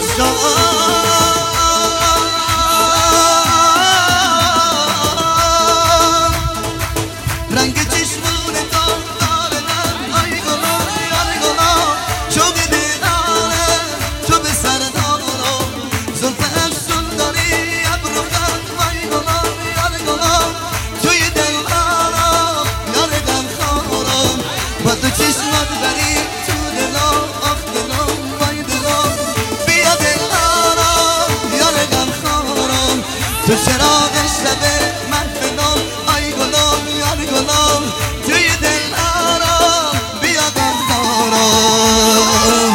رنگ چشمون تو داره آی گلام یار گلام چوب دیداره تو به سر دارم زلف افسون داری ابرو خط وای گلام یار گلام توی دل دارم یار غم خورم با تو چشمات بری تو دلم آخ دلم وای دلم بیا دل دارم یار غم خورم تو چراغ شبه من فنم آی گلام یار گلام توی دل دارم بیا غم خورم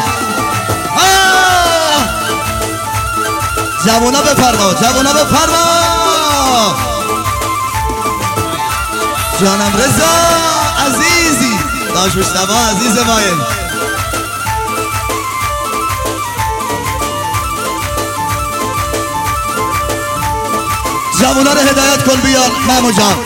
جوانا بفرما جوانا بفرما جانم رضا عزیزی داش مصطفی عزیز مایم جوانا رو هدایت کن بیان مامو جان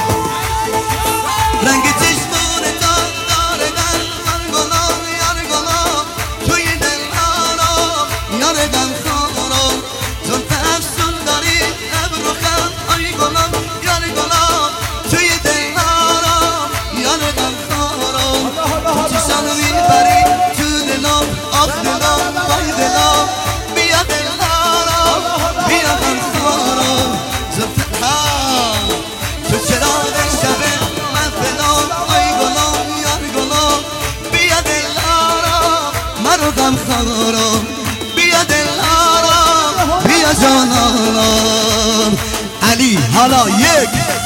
رنگ چشمون تو داره من گلام یار گلام توی دل دارم یار غم خورم زلف افسون داری ابرو خم آی گلام یار گلام توی دل دارم یار غم خورم تو چشم میبری تو دلم آخ دلم وای دلم بیا دل دارم بیا غم خورم زلف تو چراغ شبه من فدام آی گلام یار گلام بیا دل دارم منو غم خورم بیا دل دارم بیا جانم علی حالا یک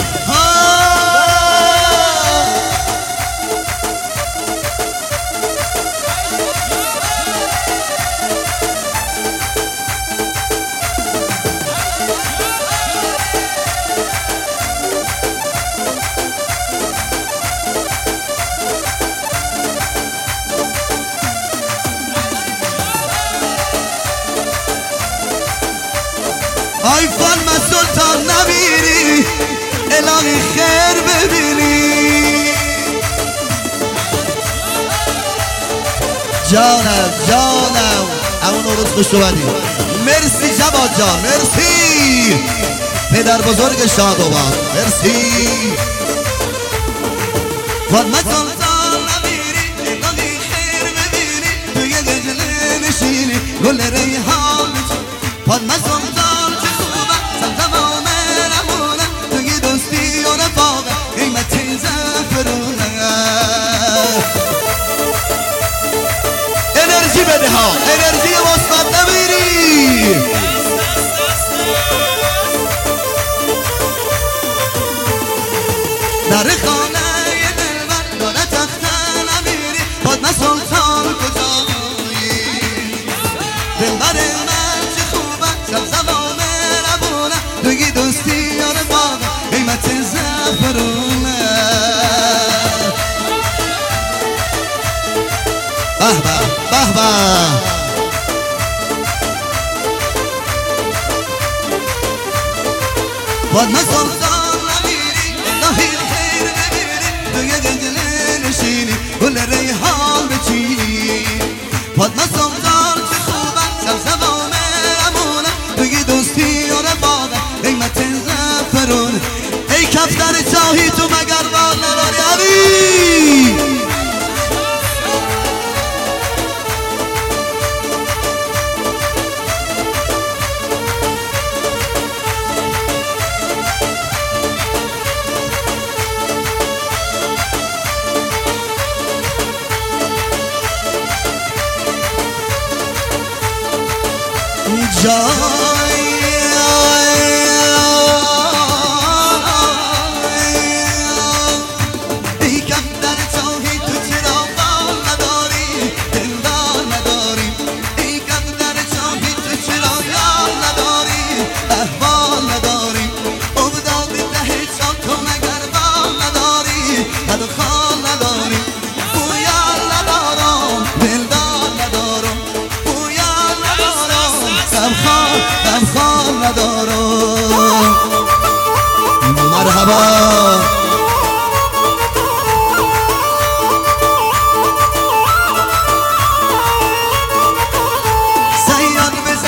آی فالم سلطان نمیری الهی خیر ببینی جانم جانم همون روز خوش اومدی مرسی جواد جان مرسی پدر بزرگ شادوبان مرسی فالم سلطان نمیری الهی خیر ببینی توی گجله نشینی گل ریحان فالم سلطان انرژی بده ها انرژی مثبت نمیری در خانه دلبر داره تخته نمیری فاطمه سلطان کجایی دلبر من چه خوبه سبزوان نبونه توی دوستی یار باغ قیمت زفرونه به به به به فاطمه سلطان نمیری الهی خیر ببینی توی گنجله نشینی گل ریحان بچینی فاطمه سلطان چه خوبه سبزه و مهربونه توی دوستی و رفاقت قیمت زفرونه ای کفتر چاهی تو مگر بال نداری علی ای کم در چاهی تو چرا بال نداری دلدار نداری ای کم در چاهی تو چرا یار نداری احوال نداری افتاد ته چاه تو مگر بال نداری حد و خال نداری بویار ندارم دلدار ندارم بویار ندارم غمخوار ندارم مرحبا سیاد به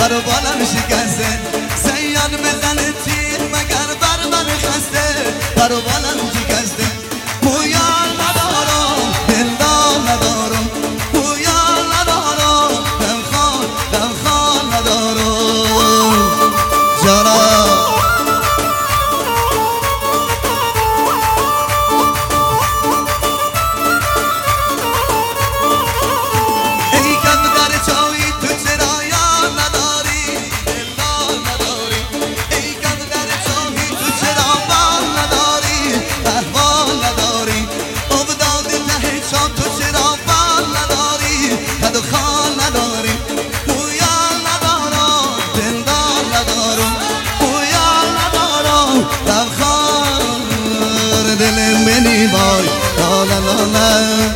برو بالم شکسته سیاد بزنه تیر مگر بر من خسته برو بالم شکسته پویان ندارم دلدار ندارم پویان ندارم غمخوار ندارم جانم منی وای لا لا لا لا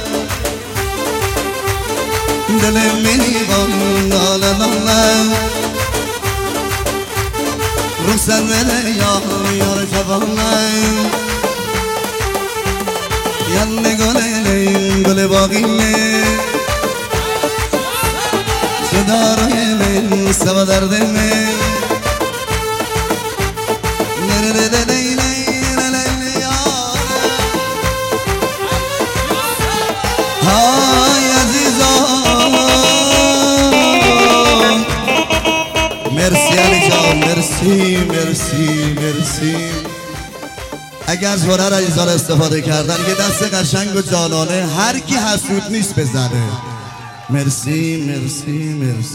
دل منی وای لا لا لا لا رخصت بده یار جوانه یاله گل باقیه صدای من سوا دردمه های عزیزان مرسی علی جان مرسی اگر از هنر عزیزان استفاده کردن یه دست قشنگ و جانانه هر کی حسود نیست بزنه مرسی